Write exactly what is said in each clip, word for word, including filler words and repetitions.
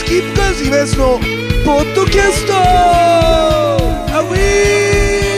キープカーズイベントのポッドキャストアウィー。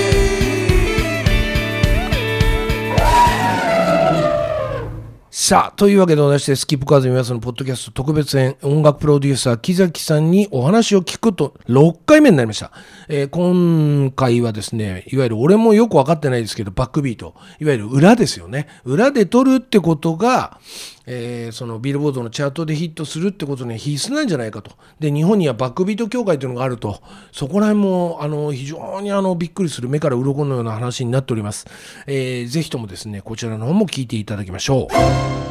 さあというわけでございまして、スキップカーズイベントのポッドキャスト特別編、音楽プロデューサー木崎さんにお話を聞くとろっかいめになりました。えー、今回はですね、いわゆる俺もよく分かってないですけど、バックビート、いわゆる裏ですよね。裏で撮るってことが、えー、そのビルボードのチャートでヒットするってことには必須なんじゃないかと。で、日本にはバックビート協会というのがあると、そこら辺もあの非常にあのびっくりする、目から鱗のような話になっております。えー、ぜひともですね、こちらの方も聞いていただきましょう。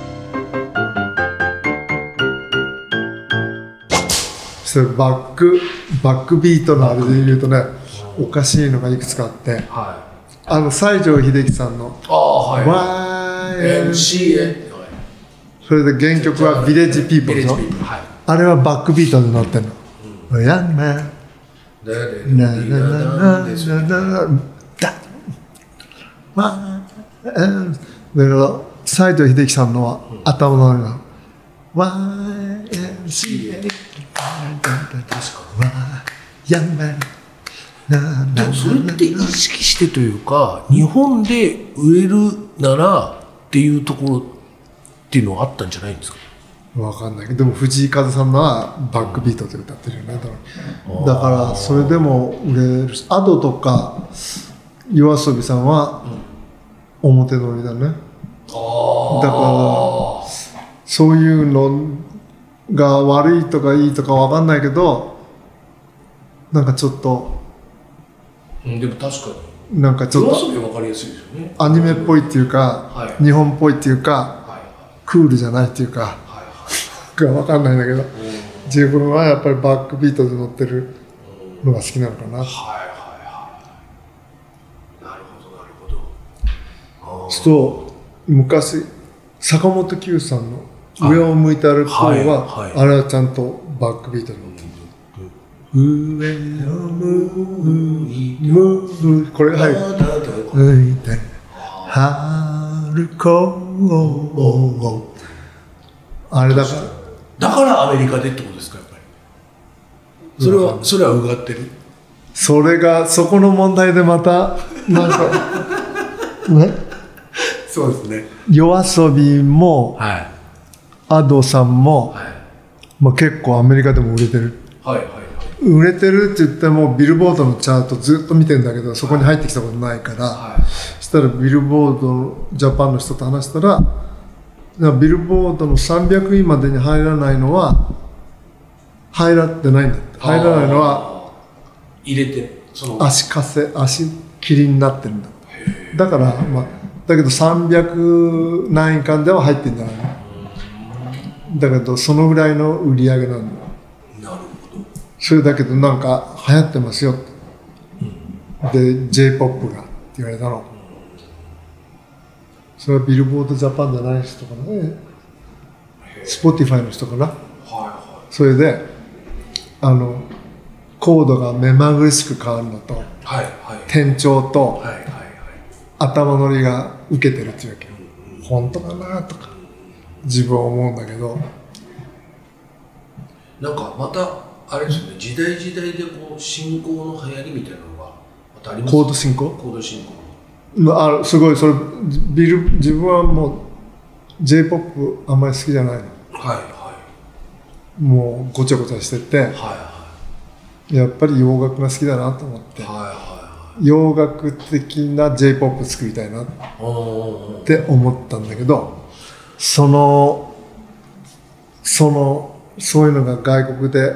それバックバックビートのあれで言うとね、おかしいのがいくつかあって、はい、あの西城秀樹さんのあ、はい、 ワイ エムシーエー、 それで原曲はヴィレッジピーポーでしょ、はい、あれはバックビートで乗ってんの。ヤンマンナナナナナナダワイエムだから西城秀樹さんのは頭の上がワイエムシーエーでもそれって意識してというか、日本で売れるならっていうところっていうのはあったんじゃないんですか。 分かんないけど、でも藤井風さんのはバックビートで歌ってるよね。だからそれでも売れるし、アドとか夜遊びさんは表乗りだね。だからそういうのが悪いとかいいとか分かんないけど、なんかちょっと、 うん、でも確かになんかちょっとアニメっぽいっていうか、はい、日本っぽいっていうか、はい、クールじゃないっていうか、はい、が分かんないんだけど、うん、自分はやっぱりバックビートで乗ってるのが好きなのかな、うん、はいはいはい、なるほどなるほど。そう昔坂本九さんの上を向いて歩く方は、はいはい、あれはちゃんとバックビートで乗ってる、うん、上を向いてこれが入る向いて歩こう、あれだからだからアメリカでってことですか。やっぱりそれはそれはうがってる、 それがそこの問題でまたなんかね、 そうですね、 夜遊びも、はい、アドさんも、はい、まあ、結構アメリカでも売れてる、はいはいはい、売れてるって言ってもビルボードのチャートずっと見てるんだけど、そこに入ってきたことないから、はい、そしたらビルボードジャパンの人と話したら、ビルボードのさんびゃくいまでに入らないのは入らってないんだって。入らないのは入れてその足かせ足切りになってるんだ。だから、まあ、だけどさんびゃく何位間では入ってるんじゃないの。だけどそのぐらいの売り上げなんだ。なるほど。それだけどなんか流行ってますよ、うん、で ジェイポップ がって言われたの、うん、それはビルボードジャパンじゃない人かな、ね、Spotify の人かな、はいはい、それであのコードが目まぐるしく変わるのと、はいはい、転調と、はいはいはい、頭乗りが受けてるっていうわけ、うん、本当かなとか自分は思うんだけど、 なんかまたあれですよね、時代時代でこう進行の流行りみたいなのがまたありますね。 コード進行？ コード進行。 あ、すごいそれビル自分はもう ジェイポップ あんまり好きじゃないの。はいはい。もうごちゃごちゃしてて、はいはい、やっぱり洋楽が好きだなと思って、はいはいはい、洋楽的な ジェイポップ 作りたいなって思ったんだけど。そのそのそういうのが外国で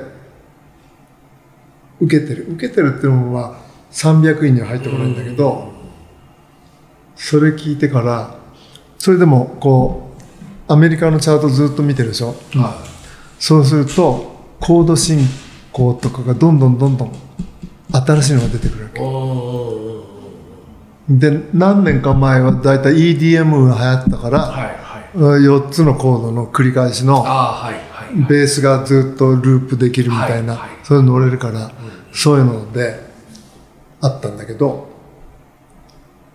受けてる受けてるっていうのはさんびゃくいには入ってこないんだけど、それ聞いてからそれでもこうアメリカのチャートずっと見てるでしょ、はい、そうするとコード進行とかがどんどんどんどん新しいのが出てくるわけで、何年か前はだいたい イーディーエム が流行ったから、はいよっつのコードの繰り返しのベースがずっとループできるみたいな、そういうの乗れるから、そういうのであったんだけど、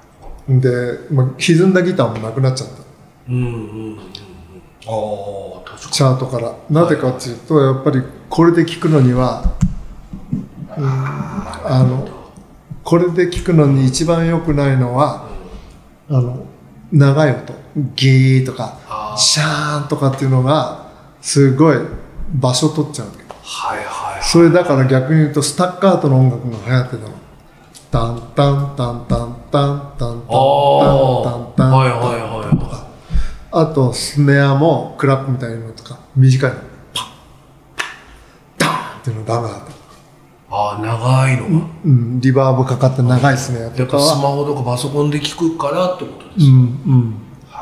で、まあ、歪んだギターもなくなっちゃった。うんうんうんうん、ああ確かチャートからなぜかっていうと、やっぱりこれで聞くのには、うん、あのこれで聞くのに一番良くないのは、あの長い音ギーとかシャーンとかっていうのがすごい場所取っちゃうわけ、 はいはいはい、 それだから逆に言うとスタッカートの音楽が流行ってたの。タンタンタンタンタンタンタンタンタンタン、はいはいはい、とか、あとスネアもクラップみたいなのとか短いのパッパッダーンっていうのダメだった。 ああ、長いのが、 うん、リバーブかかって長いスネアとかはやっぱスマホとかパソコンで聞くからってことですか。うんうん、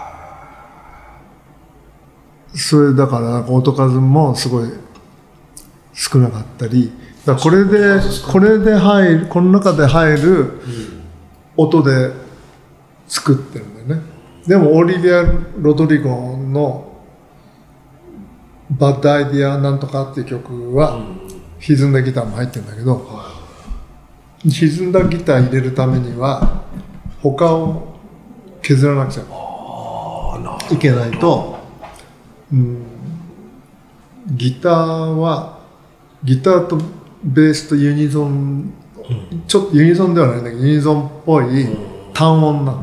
それだからなんか音数もすごい少なかったり、だからこれでこれで入るこの中で入る音で作ってるんだよね。でもオリビア・ロドリゴのバッドアイディアなんとかっていう曲は歪んだギターも入ってるんだけど、歪んだギター入れるためには他を削らなくちゃいけないと、うん、ギターはギターとベースとユニゾン、うん、ちょっとユニゾンではないんだけどユニゾンっぽい単音なの、うん、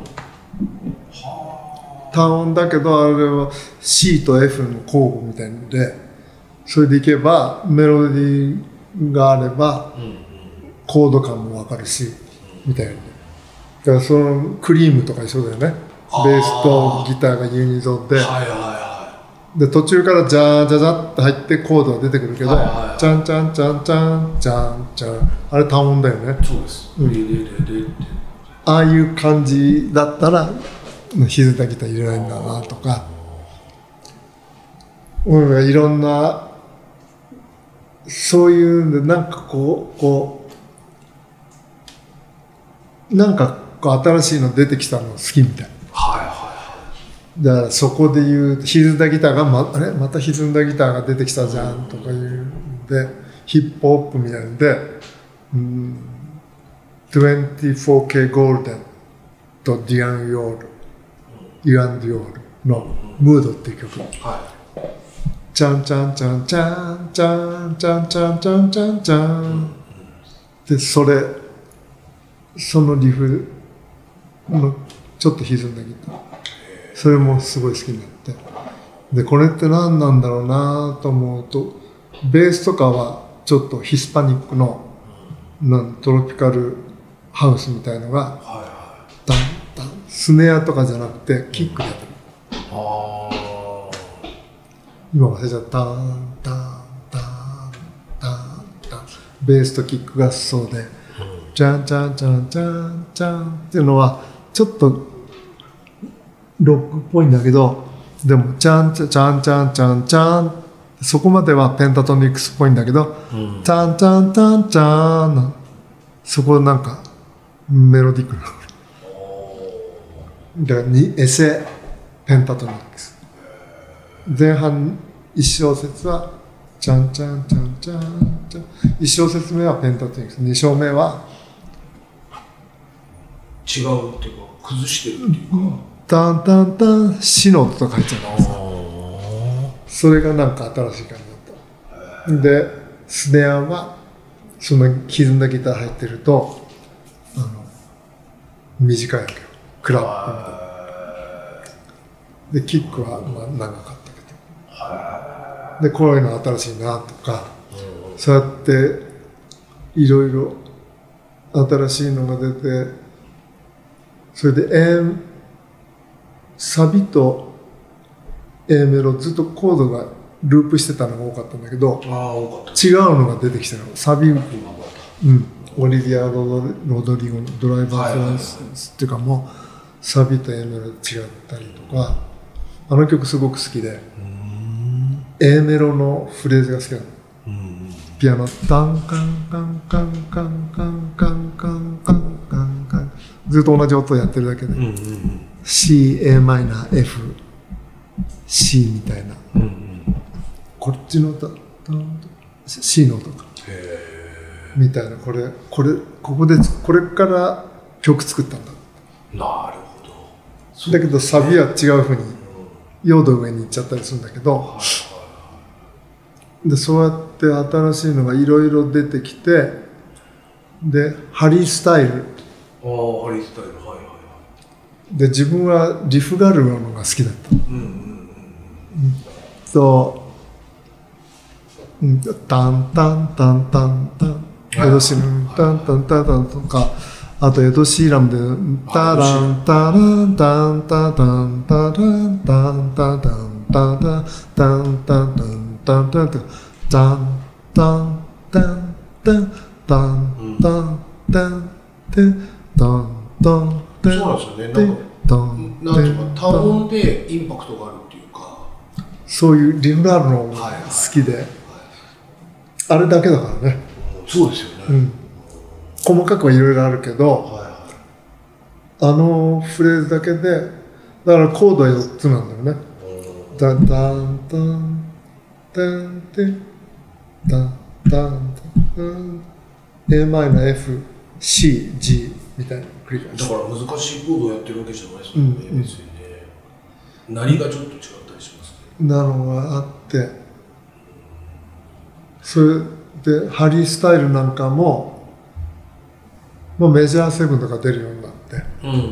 単音だけどあれは C と F の交互みたいなので、それでいけばメロディーがあればコード感も分かるしみたいな。だからそのクリームとか一緒だよね。ベースとギターがユニゾンで、はいはいはい、で途中からジャージャジャって入ってコードが出てくるけど、はいはいはい、チャンチャンチャンチャンチャンチャン、あれ単音だよね。 そうです、うん、 ああいう感じだったら歪んだギター入れないんだなとか、うん、いろんなそういうんでなんかこうこうなんかこう新しいの出てきたの好きみたいな。 はいはいはい。 だからそこで言う歪んだギターが ま, あれまた歪んだギターが出てきたじゃんとかいうんで、ヒップホップみたいなんで、うん、にじゅうよんケー ゴールデンとディアン・ヨール、ユアン・ディオールのムードっていう曲。はい。チャンチャンチャンチャンチャンチャンチャンチャンチャンチャンで、それそのリフのちょっと歪んだギター、それもすごい好きになって、でこれって何なんだろうなと思うと、ベースとかはちょっとヒスパニックのなんトロピカルハウスみたいのがダンダン、スネアとかじゃなくてキックでやってる。あ今忘れちゃった。タンタンタンタンタン、ベースとキックがそうで、チャンチャンチャンチャンチャンっていうのはちょっとロックっぽいんだけど、でもチャンチャンチャンチャンチャンチャン、そこまではペンタトニックスっぽいんだけど、うん、チャンチャンチャンチャン、そこなんかメロディックなのだからにエセペンタトニックス、前半いち小節はチャンチャンチャンチャンチャン、いち小節目はペンタトニックス、に小目は違うっていうか崩してるっていうか、 タンタンタンシの音とか入っちゃうんですよ。それがなんか新しい感じだった。でスネアはその歪んだギター入ってるとあの短いわけよ、クラップみたいな。でキックはまあ長かったけど、でこういうの新しいなとか、そうやっていろいろ新しいのが出て、それで A サビと A メロずっとコードがループしてたのが多かったんだけど、あ多かった違うのが出てきたの。サビ、うん、オリビア・ロドリゴのドライバーズ・ライセンスっていうかもうサビと A メロで違ったりとか、あの曲すごく好きで、A メロのフレーズが好きなの。ピアノタンカンカンカンカンカンカンカンカンカンカン、ずっと同じ音をやってるだけで、うんうんうん、C、A マイナー、F、C みたいな、うんうん、こっちの音 C の音かみたいな、これこれここでこれから曲作ったんだ。 なるほど。 だけどサビは違う風に用途上に行っちゃったりするんだけど、 でそうやって新しいのがいろいろ出てきて、でハリースタイル、 ああハリースタイル、はいはいはい。 で自分はリフがあるのが好きだった。うんうんうん、と、うん、タンタンタンタンタンエドシーランタンタンタンタンとか、あとエドシーラムでタランタランタンタタンタランタンタタンタタンタンタンタンタンタンタンタンタンタンタンタンタンタンタンタンタンタン。 そうなんですよね。なんかなんていうか単音でインパクトがあるっていうか、 そういうリフがあるのが好きで、あれだけだからね。 そうですよね。うん、 細かくはいろいろあるけど、はいはい、あのフレーズだけで、だからコードはよっつなんだよね。ダンダンダンダンテンダンダンダン A マイナー F C G みたいな繰り返し。 だから難しいコードをやってるわけじゃないですもんね、うんうん、別にね。何がちょっと違ったりしますね。 なのがあって、それでハリースタイルなんかも、もうメジャーセブンとか出るようになって、うんうんうん、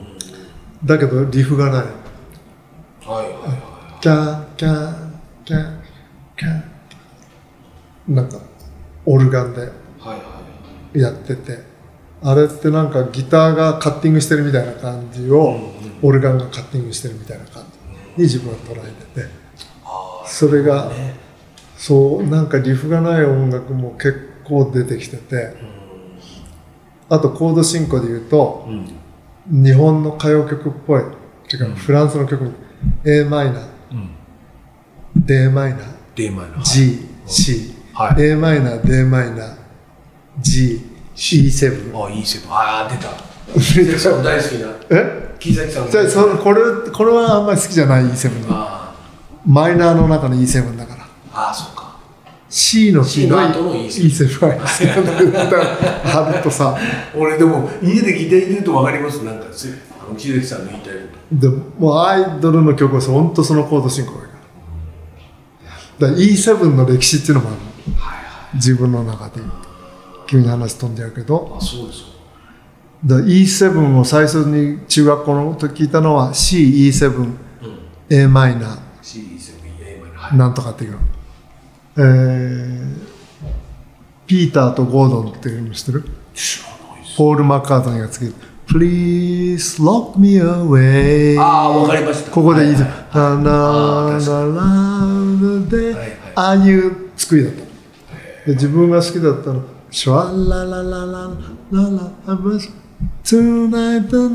だけどリフがない。はいはいはい。キャーキャーキャーキャーなんかオルガンでやってて、あれってなんかギターがカッティングしてるみたいな感じを、オルガンがカッティングしてるみたいな感じに自分は捉えてて、それがそうなんかリフがない音楽も結構出てきてて、あとコード進行で言うと、日本の歌謡曲っぽいっていうかフランスの曲 A マイナー、D マイナー、G、C、A マイナー、D マイナー、G、イーセブン。 あ、イーセブン。ああ、出た。木崎さん大好きな。え？木崎さん。 じゃあ、そのこれこれはあんまり好きじゃない イーセブン。マイナーの中の イーセブン だから。 ああ、そうか。 C の C の イーセブン は貼るとさ。 俺でも家でギター入れると分かります。なんかあの木崎さんの言いたいこと。 でもうアイドルの曲は本当そのコード進行だから。だから イーセブン の歴史っていうのもある。はいはい、自分の中で。急に話飛んじゃうけど、 あ、そうです。 だ イーセブン を最初に中学校の時聞いたのは C、イーセブン、うん、A マイナー、 C、イーセブン、A マイナー、 なんとかっていうの、えー、ピーターとゴードンっていうの知ってる？ 知らないです。 ポール・マッカートニーがつける Please lock me away。 ああ、わかりました。 ここでいいです。ララララで、ああいう作りだった。で自分が好きだったのシュワラララララララバス Tonight the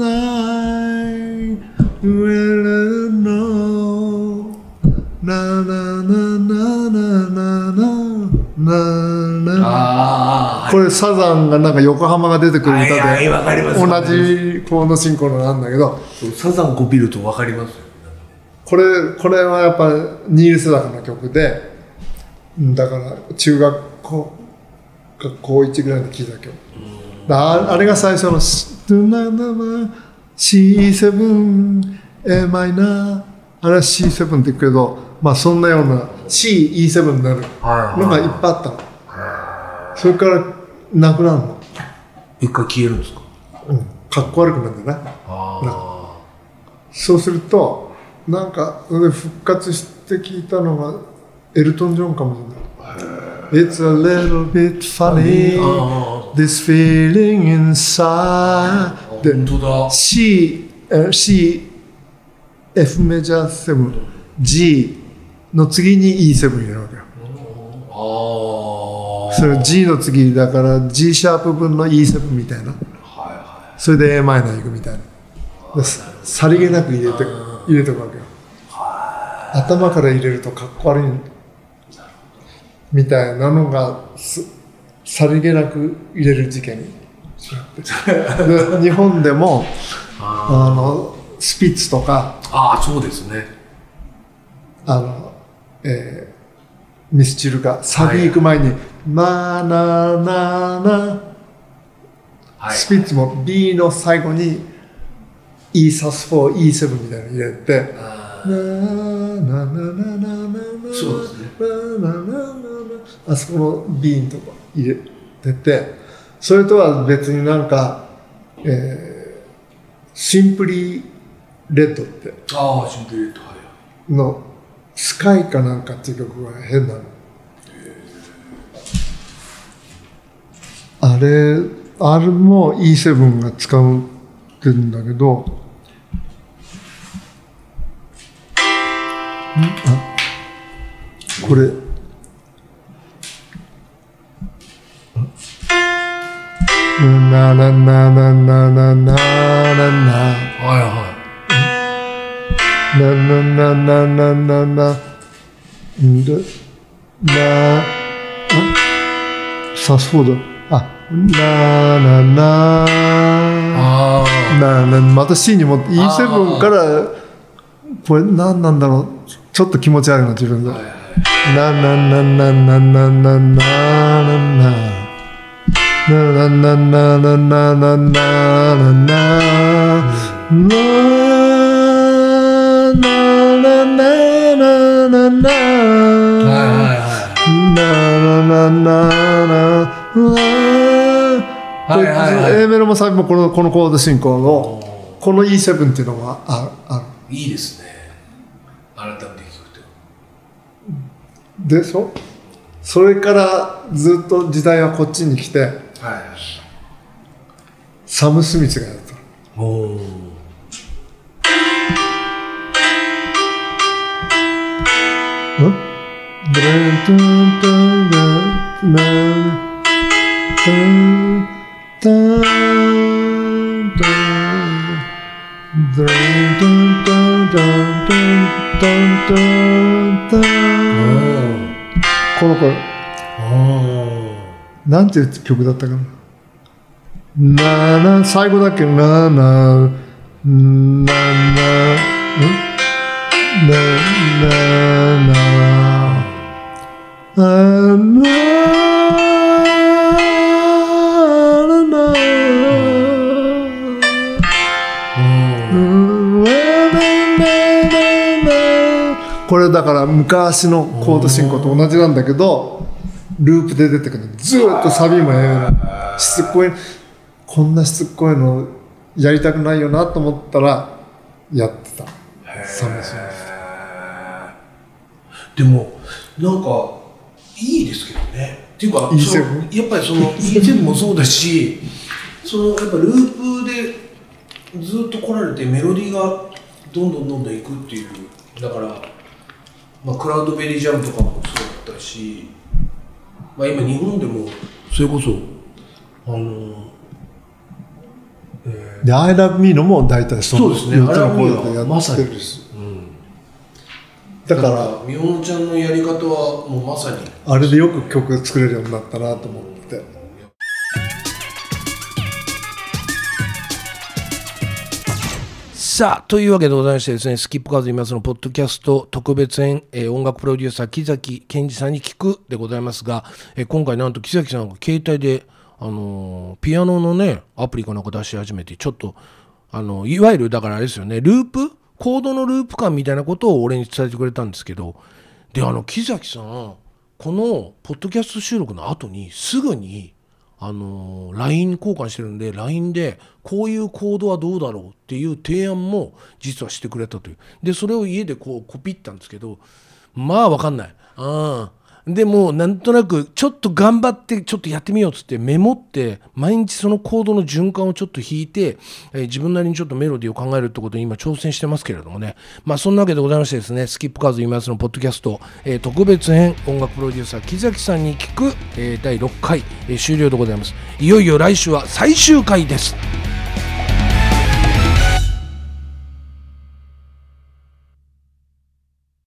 night We'll know Na na na na na na na na あこれサザンがなんか横浜が出てくる歌ではいはい、 同じコード進行のなんだけど、 サザンこう見ると分かりますよ。 これこれはやっぱニール・セダカの曲で、だから中学校学校いちぐらいで聴いた曲、あ, あれが最初の シーセブン A マイナー、あれは シーセブン って言うけど、まあそんなような C、イーセブン になるのがいっぱいあったの。それからなくなるの。 一回消えるんですか？ うん、かっこ悪くなるんだよね。あそうするとなんかそれで復活して聞いたのがエルトン・ジョンかもしれない。It's a little bit funny this feeling inside で C、C、F メジャーセブン、G の次に イーセブン 入れるわけよ。それ G の次だから G シャープ分の イーセブン みたいな。それで A マイナー行くみたいな。さりげなく入れて入れておくわけよ。頭から入れるとかっこ悪いみたいなのがさりげなく入れる事件にで日本でもあのスピッツとかああそうですねあの、えー、ミスチルがサビ行く前に、はい、マーナーナーナー、スピッツも B の最後に E サスフォー イーセブン みたいなの入れてナーナーナーナーナーナーそうですねナーナーナーナーあそこの瓶とか入れてて、それとは別になんか、えー、シンプリレッドってああシンプリレッドはいのスカイかなんかっていう曲が変なの。あれあれも イーセブン が使ってるんだけど、あこれなななななななななはいはいななななななななさそうだあなななあななまた C にも イーセブン からこれ何なんだろう、ちょっと気持ち悪いな自分で。なななななななななななななななななななA メロもサビもこのこのコード進行のこの イーセブン っていうのがああるいいですね。改めて聞くとでしょ。それからずっと時代はこっちに来て、はい、サム・スミスがやった。おーんドラントントンダンダンタンタンタンドラントントンダンタンタンタンタンこの子なんていう曲だったかな。なな最後だけなななななななあなこれだから昔のコード進行と同じなんだけどループで出てくる。ずーっとサビもやるしつこい、こんなしつこいのやりたくないよなと思ったらやってた。サムスミスでもなんかいいですけどね。っていうかそのやっぱりその イーセブン もそうだしそのやっぱループでずっと来られてメロディーがどんどんどんどんいくっていう。だから、まあ、クラウドベリージャムとかもそうだったし、まあ、今日本でもそれこそあのえー、で I love me のも大体そうですね。 I love me はまさに、うん、だからみおのちゃんのやり方はもうまさにあれでよく曲作れるようになったなと思って。 さあというわけでございましてですね、スキップカーズ今そのポッドキャスト特別編、えー、音楽プロデューサー木崎健二さんに聞くでございますが、えー、今回なんと木崎さんが携帯で、あのー、ピアノのねアプリかなんか出し始めて、ちょっとあのいわゆるだからあれですよね、ループコードのループ感みたいなことを俺に伝えてくれたんですけど、であの木崎さんこのポッドキャスト収録の後にすぐにあの ライン 交換してるんで ライン でこういうコードはどうだろうっていう提案も実はしてくれたという。でそれを家でこうコピったんですけど、まあ分かんない。あでもなんとなくちょっと頑張ってちょっとやってみようっつってメモって毎日そのコードの循環をちょっと弾いて、えー、自分なりにちょっとメロディーを考えるってことに今挑戦してますけれどもね。まあそんなわけでございましてですね、スキップカーズ今やすのポッドキャスト、えー、特別編音楽プロデューサー木崎さんに聞く、えー、だいろっかい、えー、終了でございます。いよいよ来週は最終回です。